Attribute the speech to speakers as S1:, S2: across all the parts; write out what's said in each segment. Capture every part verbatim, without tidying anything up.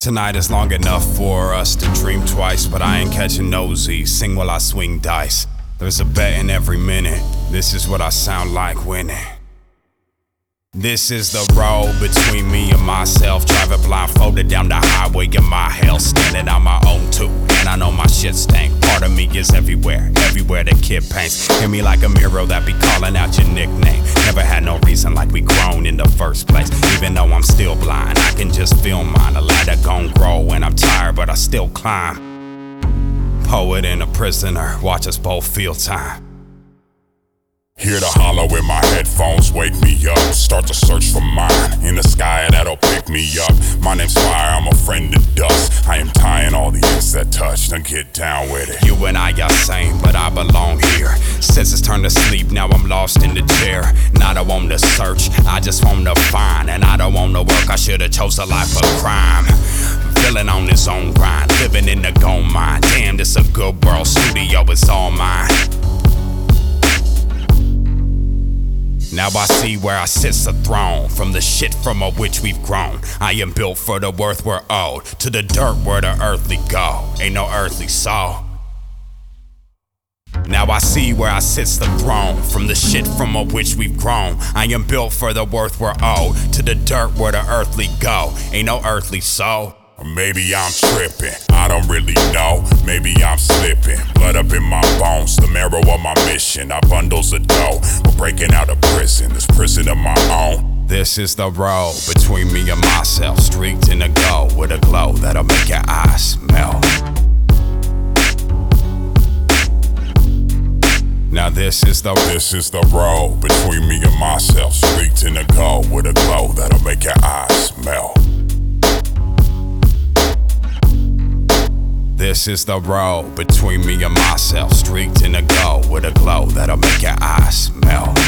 S1: Tonight is long enough for us to dream twice, but I ain't catching nosy. Sing while I swing dice. There's a bet in every minute. This is what I sound like winning. This is the road between me and myself. Driving blindfolded down the highway in my hell. Standing on my own too, and I know my shit stank. Part of me is everywhere, everywhere the kid paints. Hear me like a mirror that be calling out your nickname. Never had no reason like we grown in the first place. Even though I'm still blind, I can just feel mine. A ladder gon' grow when I'm tired, but I still climb. Poet and a prisoner, watch us both feel time.
S2: Hear the hollow in my headphones, wake me up. Start to search for mine in the sky that'll pick me up. My name's Fire, I'm a friend of dust. I am tying all the ends that touch, now get down with it.
S1: You and I are same, but I belong here. Senses turn to sleep, now I'm lost in the chair. Not I want to search, I just want to find. And I don't want to work, I should've chose a life of crime. Feeling on his own grind, living in the gold mine. Damn, this a good world, studio is all mine. Now I see where I sits the throne, from the shit from which we've grown. I am built for the earth we're owed, to the dirt where the earthly go. Ain't no earthly soul. Now I see where I sits the throne, from the shit from which we've grown. I am built for the earth we're owed, to the dirt where the earthly go. Ain't no earthly soul.
S2: Maybe I'm tripping, I don't really know. Maybe I'm slipping, blood up in my bones. The marrow of my mission, I bundles of dough. We're breaking out of prison, this prison of my own.
S1: This is the road between me and myself, streaked in the gold with a glow that'll make your eyes melt. Now this is the
S2: This is the road between me and myself, streaked in the gold with a glow that'll make your eyes melt.
S1: This is the road between me and myself, streaked in the gold with a glow that'll make your eyes melt.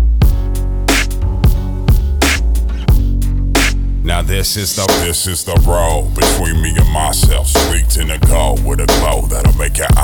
S1: Now this is the
S2: This is the road between me and myself, streaked in the gold with a glow that'll make your